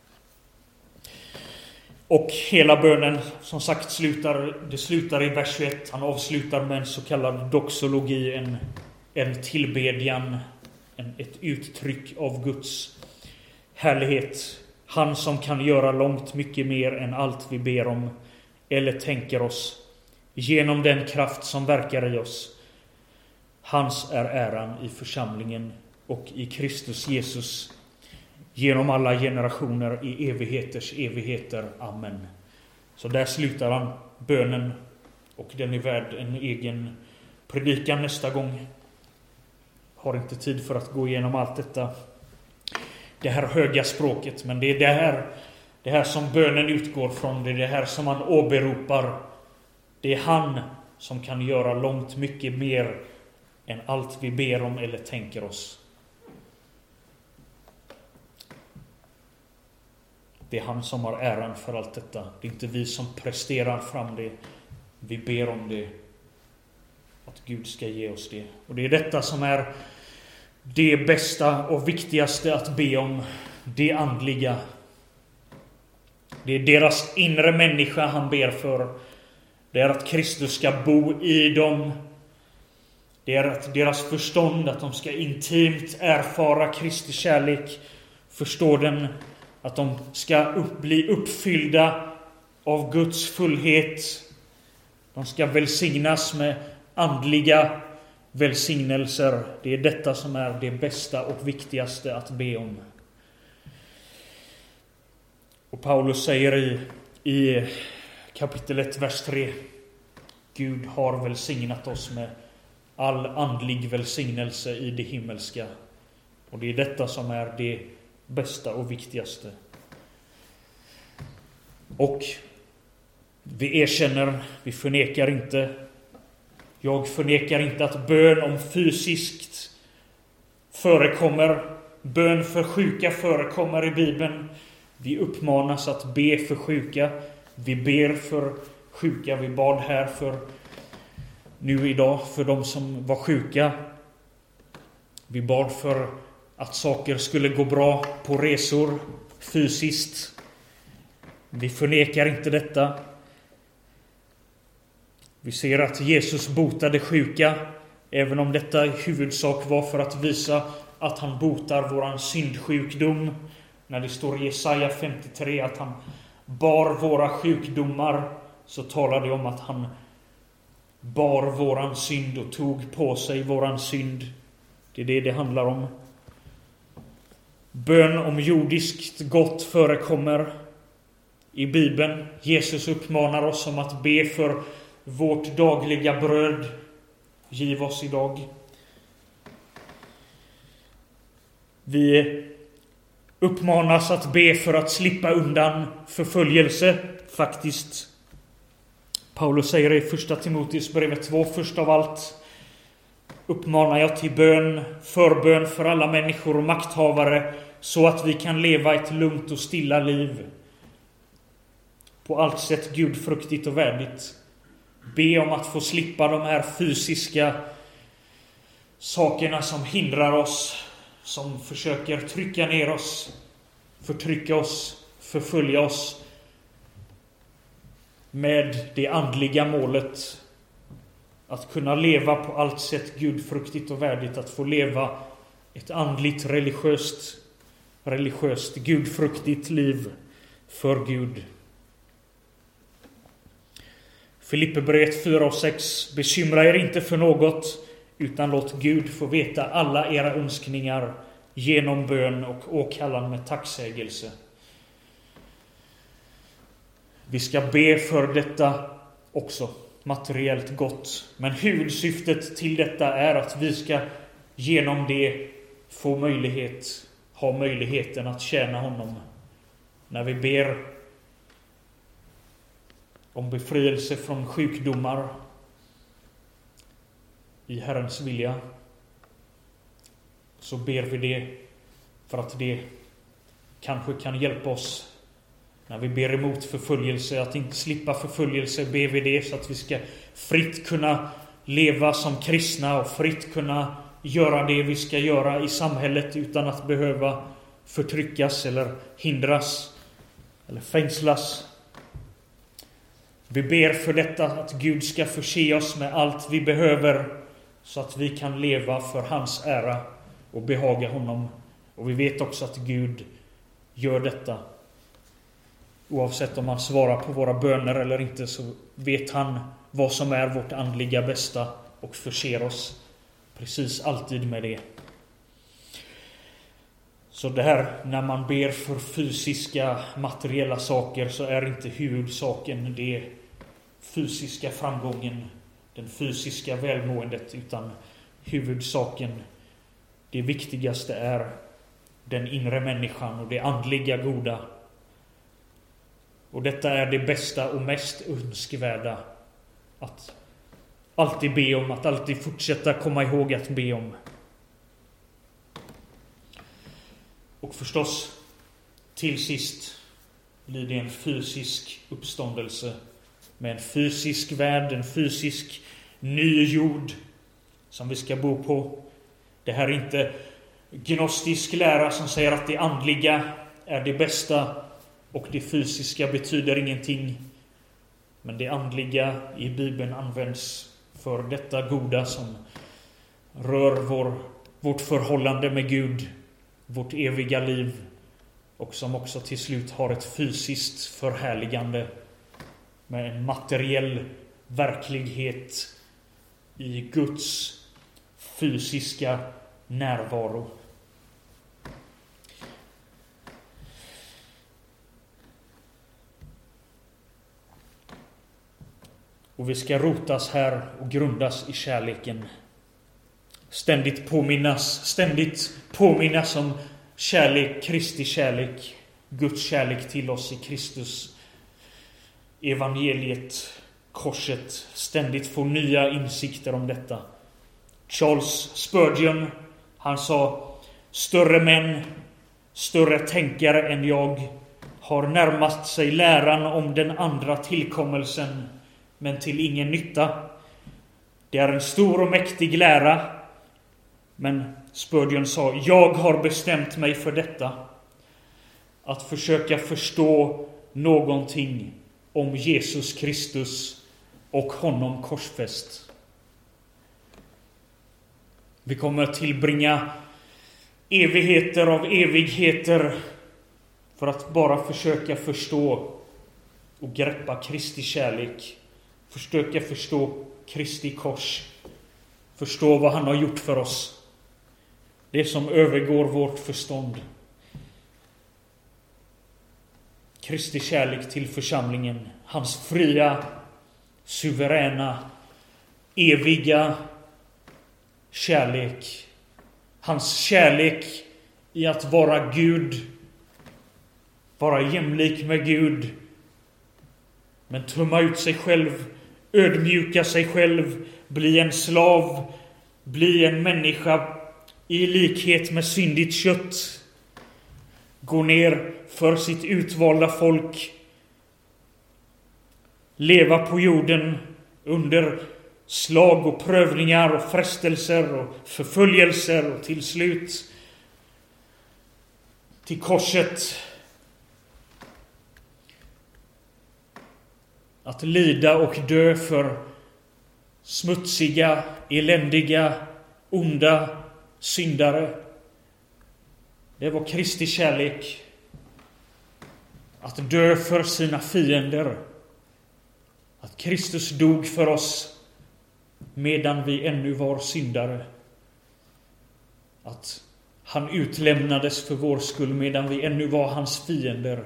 Och hela bönen, som sagt, slutar i vers 21. Han avslutar med en så kallad doxologi, en tillbedjan, ett uttryck av Guds härlighet. Han som kan göra långt mycket mer än allt vi ber om eller tänker oss, genom den kraft som verkar i oss. Hans är äran i församlingen och i Kristus Jesus, genom alla generationer i evigheters evigheter. Amen. Så där slutar han bönen, och den är värd en egen predikan nästa gång. har inte tid för att gå igenom allt detta. Det här höga språket. Men det är det här som bönen utgår från. Det är det här som man åberopar. Det är han som kan göra långt mycket mer än allt vi ber om eller tänker oss. Det är han som har äran för allt detta. Det är inte vi som presterar fram det. Vi ber om det. Att Gud ska ge oss det. Och det är detta som är det bästa och viktigaste att be om. Det andliga. Det är deras inre människa han ber för. Det är att Kristus ska bo i dem. Det är att deras förstånd, att de ska intimt erfara Kristi kärlek. Förstå den. Att de ska bli uppfyllda av Guds fullhet. De ska välsignas med andliga välsignelser. Det är detta som är det bästa och viktigaste att be om. Och Paulus säger i kapitel 1, vers 3. Gud har välsignat oss med all andlig välsignelse i det himmelska. Och det är detta som är det bästa och viktigaste. Och vi erkänner, vi förnekar inte. Jag förnekar inte att bön om fysiskt förekommer. Bön för sjuka förekommer i Bibeln. Vi uppmanas att be för sjuka. Vi ber för sjuka. Vi bad här för nu idag för de som var sjuka. Vi bad för att saker skulle gå bra på resor fysiskt. Vi förnekar inte detta. Vi ser att Jesus botade sjuka, även om detta i huvudsak var för att visa att han botar våran syndsjukdom. När det står i Jesaja 53 att han bar våra sjukdomar, så talar det om att han bar våran synd och tog på sig våran synd. Det är det handlar om. Bön om jordiskt gott förekommer i Bibeln. Jesus uppmanar oss om att be för vårt dagliga bröd. Giv oss idag. Vi uppmanas att be för att slippa undan förföljelse. Faktiskt. Paulus säger i första Timoteus brevet 2, först av allt uppmanar jag till förbön för alla människor och makthavare, så att vi kan leva ett lugnt och stilla liv. På allt sätt gudfruktigt och värdigt. Be om att få slippa de här fysiska sakerna som hindrar oss, som försöker trycka ner oss, förtrycka oss, förfölja oss, med det andliga målet att kunna leva på allt sätt gudfruktigt och värdigt, att få leva ett andligt religiöst gudfruktigt liv för Gud. Filipperbrevet 4 och 6. Bekymra er inte för något, utan låt Gud få veta alla era önskningar genom bön och åkallan med tacksägelse. Vi ska be för detta också, materiellt gott. Men huvudsyftet till detta är att vi ska genom det ha möjligheten att tjäna honom. När vi ber om befrielse från sjukdomar i Herrens vilja, så ber vi det för att det kanske kan hjälpa oss. När vi ber emot förföljelse, att inte slippa förföljelse, ber vi det så att vi ska fritt kunna leva som kristna och fritt kunna göra det vi ska göra i samhället utan att behöva förtryckas eller hindras eller fängslas. Vi ber för detta, att Gud ska förse oss med allt vi behöver så att vi kan leva för hans ära och behaga honom. Och vi vet också att Gud gör detta. Oavsett om han svarar på våra böner eller inte, så vet han vad som är vårt andliga bästa och förser oss precis alltid med det. Så det här, när man ber för fysiska, materiella saker, så är inte huvudsaken det fysiska framgången, den fysiska välmåendet, utan huvudsaken det viktigaste är den inre människan och det andliga goda. Och detta är det bästa och mest önskvärda att alltid be om, att alltid fortsätta komma ihåg att be om. Och förstås, till sist blir det en fysisk uppståndelse med en fysisk värld, en fysisk ny jord som vi ska bo på. Det här är inte gnostisk lära som säger att det andliga är det bästa och det fysiska betyder ingenting. Men det andliga i Bibeln används för detta goda som rör vårt förhållande med Gud, vårt eviga liv, och som också till slut har ett fysiskt förhärligande med en materiell verklighet i Guds fysiska närvaro. Och vi ska rotas här och grundas i kärleken. Ständigt påminnas om kärlek, Kristi kärlek, Guds kärlek till oss i Kristus, evangeliet, korset. Ständigt få nya insikter om detta. Charles Spurgeon, han sa: större män, större tänkare än jag har närmat sig läran om den andra tillkommelsen, men till ingen nytta. Det är en stor och mäktig lära, men Spurgeon sa: jag har bestämt mig för detta, att försöka förstå någonting om Jesus Kristus och honom korsfäst. Vi kommer tillbringa evigheter av evigheter för att bara försöka förstå och greppa Kristi kärlek, försöka förstå Kristi kors, förstå vad han har gjort för oss. Det som övergår vårt förstånd. Kristi kärlek till församlingen, hans fria, suveräna, eviga kärlek, hans kärlek i att vara Gud, vara jämlik med Gud, men tumma ut sig själv, ödmjuka sig själv, bli en slav, bli en människa i likhet med syndigt kött, gå ner för sitt utvalda folk, leva på jorden under slag och prövningar och frestelser och förföljelser och till slut till korset. Att lida och dö för smutsiga, eländiga, onda syndare. Det var Kristi kärlek. Att dö för sina fiender. Att Kristus dog för oss medan vi ännu var syndare. Att han utlämnades för vår skull medan vi ännu var hans fiender.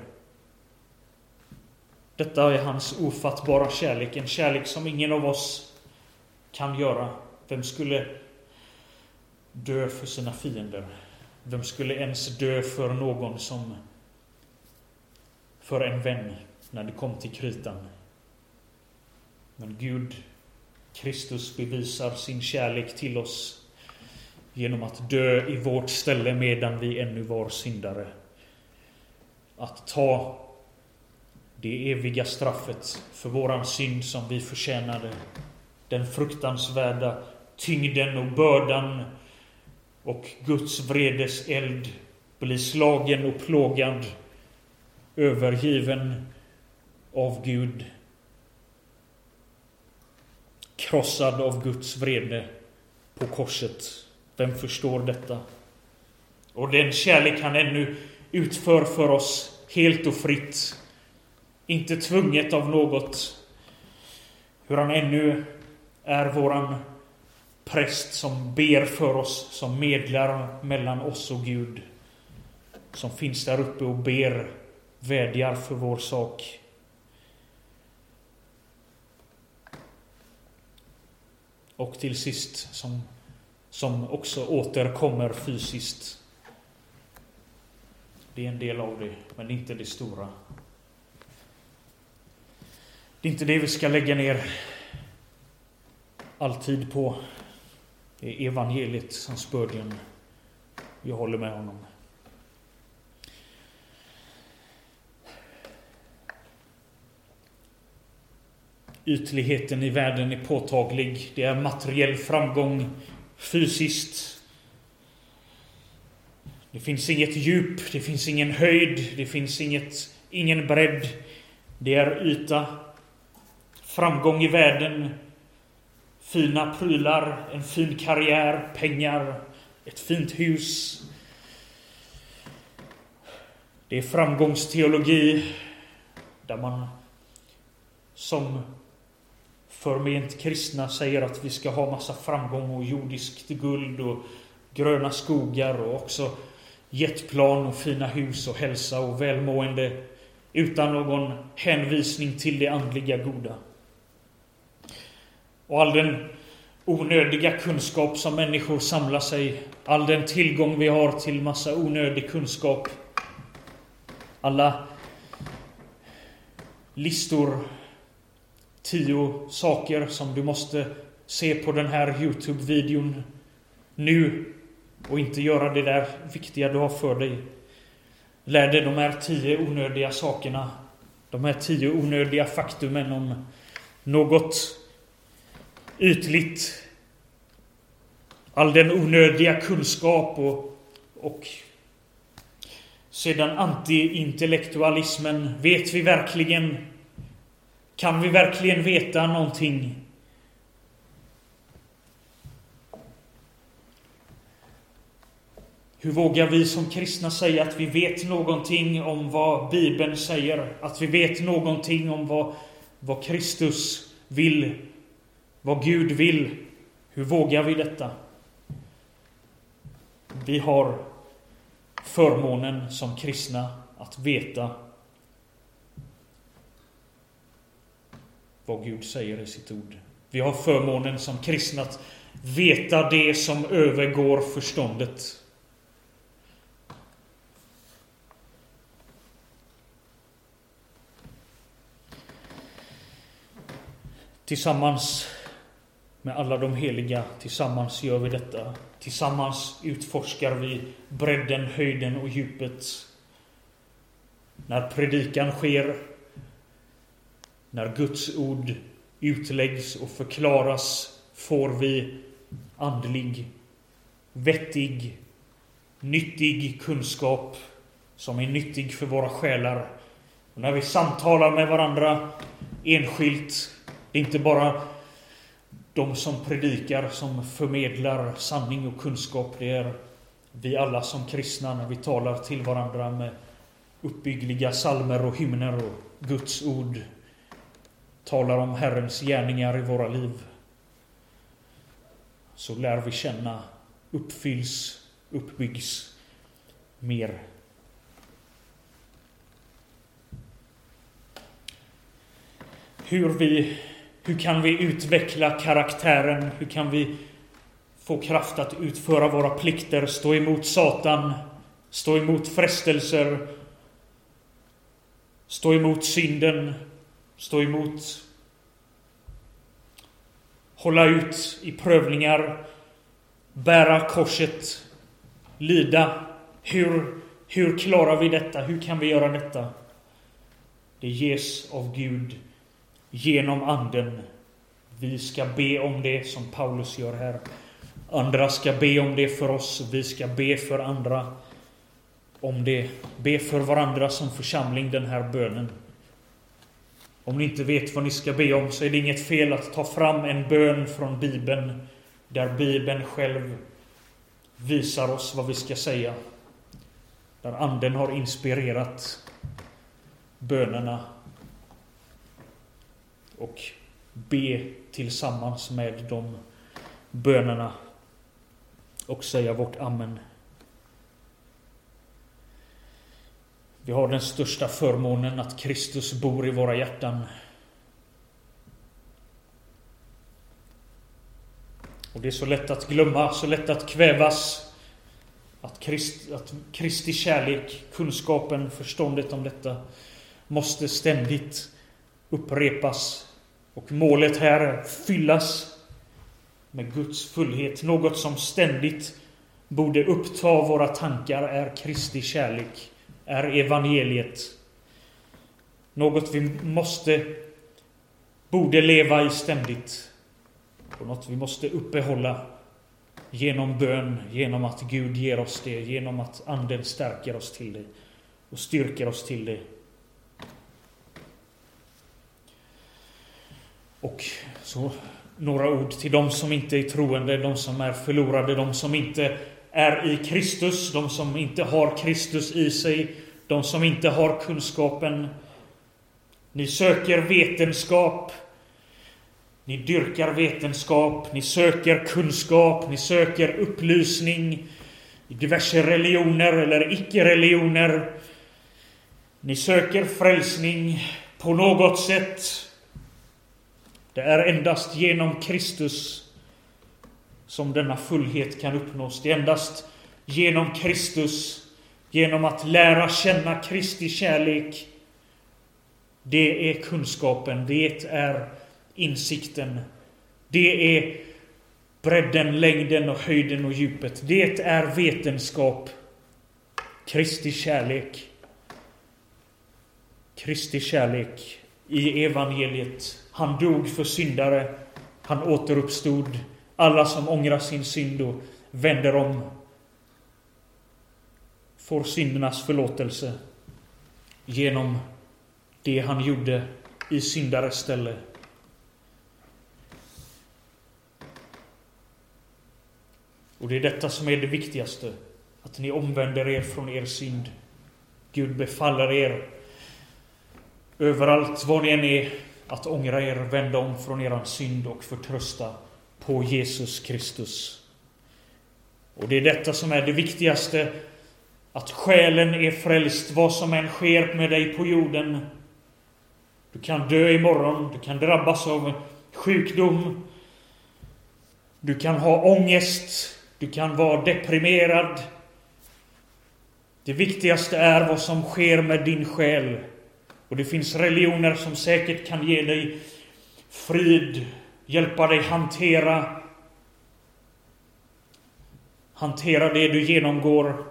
Detta är hans ofattbara kärlek. En kärlek som ingen av oss kan göra. Vem skulle dö för sina fiender? Vem skulle ens dö för någon som för en vän när det kom till kritan? Men Gud, Kristus, bevisar sin kärlek till oss genom att dö i vårt ställe medan vi ännu var syndare. Att ta det eviga straffet för våran synd som vi förtjänade. Den fruktansvärda tyngden och bördan och Guds vredes eld, bli slagen och plågad, övergiven av Gud, krossad av Guds vrede på korset. Vem förstår detta? Och den kärlek han ännu utför för oss helt och fritt, inte tvunget av något. Hur han ännu är våran präst som ber för oss, som medlar mellan oss och Gud, som finns där uppe och ber, vädjar för vår sak. Och till sist, som som också återkommer fysiskt. Det är en del av det, men det är inte det stora. Det är inte det vi ska lägga ner all tid på. Det är evangeliet som Spurgeon. Jag håller med honom. Ytligheten i världen är påtaglig. Det är materiell framgång fysiskt. Det finns inget djup, det finns ingen höjd, det finns ingen bredd. Det är yta. Framgång i världen. Fina prylar, en fin karriär, pengar, ett fint hus. Det är framgångsteologi där man som förment kristna säger att vi ska ha massa framgång och jordiskt guld och gröna skogar och också jetplan och fina hus och hälsa och välmående utan någon hänvisning till det andliga goda. Och all den onödiga kunskap som människor samlar sig, all den tillgång vi har till massa onödig kunskap, alla listor, 10 saker som du måste se på den här YouTube-videon nu och inte göra det där viktiga du har för dig. Lär dig de här 10 onödiga sakerna, de här 10 onödiga faktumen om något ytligt. All den onödiga kunskap och sedan anti-intellektualismen. Vet vi verkligen? Kan vi verkligen veta någonting? Hur vågar vi som kristna säga att vi vet någonting om vad Bibeln säger? Att vi vet någonting om vad Kristus vill? Vad Gud vill? Hur vågar vi detta? Vi har förmånen som kristna att veta vad Gud säger i sitt ord. Vi har förmånen som kristna att veta det som övergår förståndet. Tillsammans med alla de heliga, tillsammans gör vi detta. Tillsammans utforskar vi bredden, höjden och djupet. När predikan sker, när Guds ord utläggs och förklaras, får vi andlig, vettig, nyttig kunskap som är nyttig för våra själar. Och när vi samtalar med varandra enskilt, det är inte bara de som predikar som förmedlar sanning och kunskap. Det är vi alla som kristna när vi talar till varandra med uppbyggliga psalmer och hymner och Guds ord. Talar om Herrens gärningar i våra liv. Så lär vi känna, uppfylls, uppbyggs mer. Hur kan vi utveckla karaktären? Hur kan vi få kraft att utföra våra plikter, stå emot Satan, stå emot frestelser, stå emot synden, stå emot, hålla ut i prövningar, bära korset, lida? Hur klarar vi detta? Hur kan vi göra detta? Det ges av Gud genom anden. Vi ska be om det som Paulus gör här. Andra ska be om det för oss. Vi ska be för andra om det. Be för varandra som församling den här bönen. Om ni inte vet vad ni ska be om så är det inget fel att ta fram en bön från Bibeln. Där Bibeln själv visar oss vad vi ska säga. Där anden har inspirerat bönerna. Och be tillsammans med de bönerna. Och säga vårt amen. Vi har den största förmånen att Kristus bor i våra hjärtan. Och det är så lätt att glömma, så lätt att kvävas. Att Kristi kärlek, kunskapen, förståndet om detta måste ständigt upprepas. Och målet här är fyllas med Guds fullhet. Något som ständigt borde uppta våra tankar är Kristi kärlek, är evangeliet. Något vi borde leva i ständigt. Och något vi måste uppehålla genom bön, genom att Gud ger oss det, genom att anden stärker oss till det och styrker oss till det. Och så några ord till de som inte är troende, de som är förlorade, de som inte är i Kristus, de som inte har Kristus i sig, de som inte har kunskapen. Ni söker vetenskap, ni dyrkar vetenskap, ni söker kunskap, ni söker upplysning i diverse religioner eller icke-religioner. Ni söker frälsning på något sätt. Det är endast genom Kristus som denna fullhet kan uppnås. Det är endast genom Kristus, genom att lära känna Kristi kärlek. Det är kunskapen, det är insikten. Det är bredden, längden och höjden och djupet. Det är vetenskap. Kristi kärlek. Kristi kärlek i evangeliet. Han dog för syndare. Han återuppstod. Alla som ångrar sin synd och vänder om får syndernas förlåtelse genom det han gjorde i syndares ställe. Och det är detta som är det viktigaste. Att ni omvänder er från er synd. Gud befaller er överallt var ni än är att ångra er, vända om från er synd och förtrösta på Jesus Kristus. Och det är detta som är det viktigaste. Att själen är frälst vad som än sker med dig på jorden. Du kan dö imorgon, du kan drabbas av sjukdom. Du kan ha ångest, du kan vara deprimerad. Det viktigaste är vad som sker med din själ. Och det finns religioner som säkert kan ge dig frid, hjälpa dig hantera det du genomgår.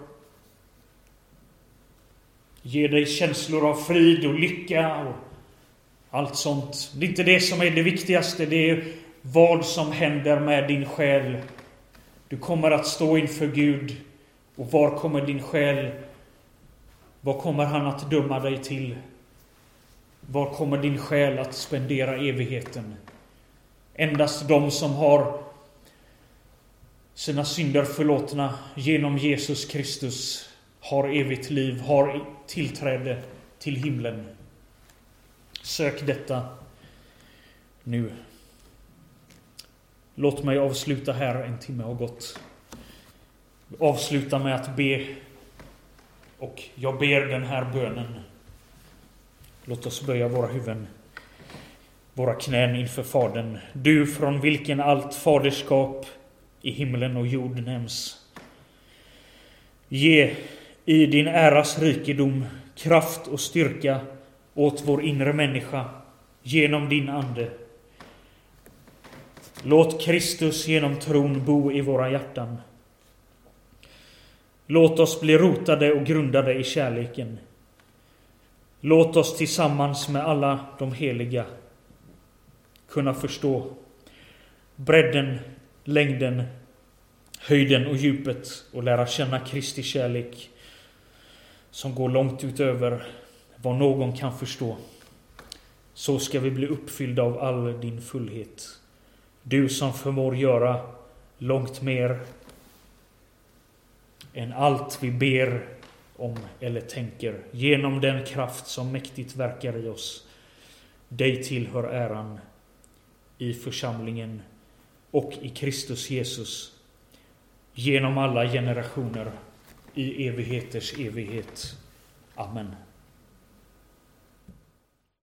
Ge dig känslor av frid och lycka och allt sånt. Det är inte det som är det viktigaste. Det är vad som händer med din själ. Du kommer att stå inför Gud. Och var kommer din själ? Vad kommer han att döma dig till? Var kommer din själ att spendera evigheten? Endast de som har sina synder förlåtna genom Jesus Kristus har evigt liv, har tillträde till himlen. Sök detta nu. Låt mig avsluta här, en timme har gått. Avsluta med att be. Och jag ber den här bönen. Låt oss böja våra huvuden, våra knän inför Fadern. Du från vilken allt faderskap i himlen och jord nämns. Ge i din äras rikedom kraft och styrka åt vår inre människa genom din ande. Låt Kristus genom tron bo i våra hjärtan. Låt oss bli rotade och grundade i kärleken. Låt oss tillsammans med alla de heliga kunna förstå bredden, längden, höjden och djupet och lära känna Kristi kärlek som går långt utöver vad någon kan förstå. Så ska vi bli uppfyllda av all din fullhet. Du som förmår göra långt mer än allt vi ber om eller tänker, genom den kraft som mäktigt verkar i oss. Dig tillhör äran i församlingen och i Kristus Jesus genom alla generationer i evigheters evighet. Amen.